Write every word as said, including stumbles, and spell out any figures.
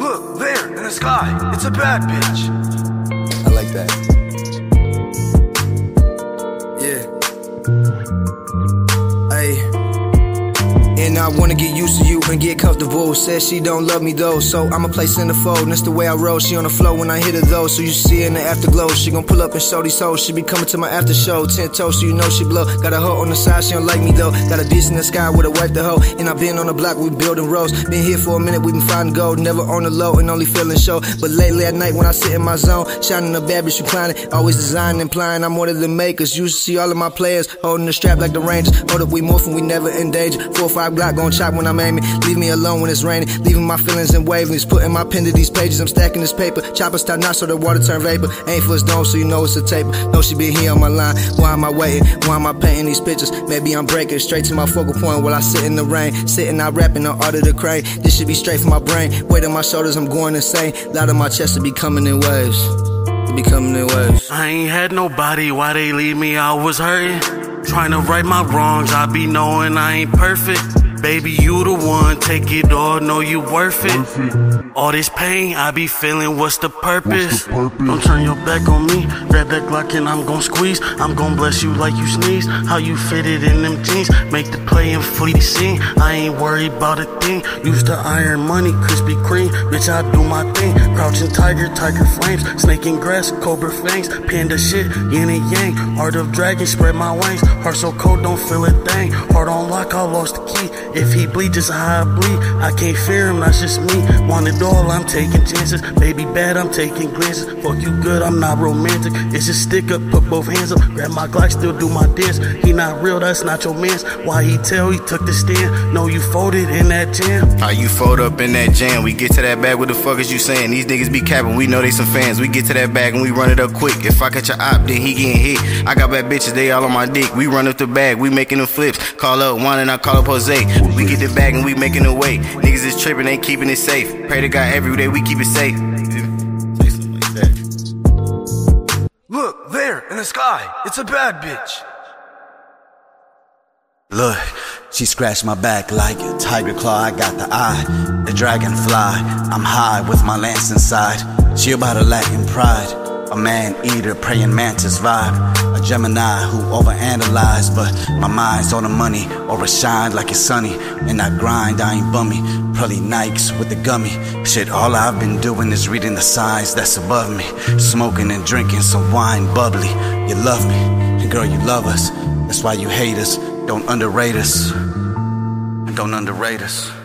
Look, there, in the sky, it's a bad bitch. I like that. Yeah. Hey. And I wanna get used to you and get comfortable. Says she don't love me though, so I'ma place in the fold. And that's the way I roll, she on the flow when I hit her though. So you see her in the afterglow, she gon' pull up and show these hoes. She be coming to my after show, ten toes, so you know she blow. Got a hoe on the side, she don't like me though. Got a bitch in the sky with a wife the hoe. And I been on the block, we building rows. Been here for a minute, we been finding gold. Never on the low and only feeling show. But lately at night when I sit in my zone, shining a bad bitch reclining, always designing, implying I'm one of the makers. You should see all of my players holding the strap like the Rangers. Hold up, we morphin', we never in danger. Four or five Glock gon' chop when I'm aiming. Leave me alone when it's raining, leaving my feelings in wavelengths. Putting my pen to these pages, I'm stacking this paper. Choppers tie knots so the water turn vapor. Ain't for his dome, so you know it's a taper. Know she been here on my line. Why am I waiting? Why am I painting these pictures? Maybe I'm breaking straight to my focal point while I sit in the rain. Sitting out rapping on Art of the Crane. This should be straight from my brain. Weight on my shoulders, I'm going insane. Loud on my chest to be coming in waves. It be coming in waves. I ain't had nobody, why they leave me? I was hurting. Trying to right my wrongs, I be knowing I ain't perfect. Baby, you the one, take it all, know you worth it. All this pain, I be feeling, what's the purpose? Don't turn your back on me, grab that Glock and I'm gon' squeeze. I'm gon' bless you like you sneeze. How you fitted in them jeans, make the play and fleet scene. I ain't worried about a thing, use the iron money, Krispy Kreme. Bitch, I do my thing, crouching tiger, tiger flames. Snake in grass, cobra fangs, panda shit, yin and yang. Art of dragon, spread my wings. Heart so cold, don't feel a thing. Heart on lock, I lost the key. If he bleed just how I bleed, I can't fear him, that's just me. Want it all, I'm taking chances. Baby bad, I'm taking glances. Fuck you good, I'm not romantic. It's just stick up, put both hands up. Grab my Glock, still do my dance. He not real, that's not your mans. Why he tell he took the stand? Know you folded in that jam. How you fold up in that jam? We get to that bag, what the fuck is you saying? These niggas be capping, we know they some fans. We get to that bag and we run it up quick. If I catch a op, then he getting hit. I got bad bitches, they all on my dick. We run up the bag, we making them flips. Call up Juan and I call up Jose. We get the bag and we making it way. Niggas is tripping, ain't keeping it safe. Pray to God every day we keep it safe. Say something like that. Look, there, in the sky, it's a bad bitch. Look, she scratched my back like a tiger claw. I got the eye, the dragonfly. I'm high with my lance inside. She about to lack in pride. A man-eater, praying mantis vibe. A Gemini who overanalyze, but my mind's on the money, or it shine like it's sunny. And I grind, I ain't bummy. Probably Nikes with the gummy. Shit, all I've been doing is reading the signs that's above me. Smoking and drinking some wine bubbly. You love me, and girl, you love us. That's why you hate us. Don't underrate us. Don't underrate us.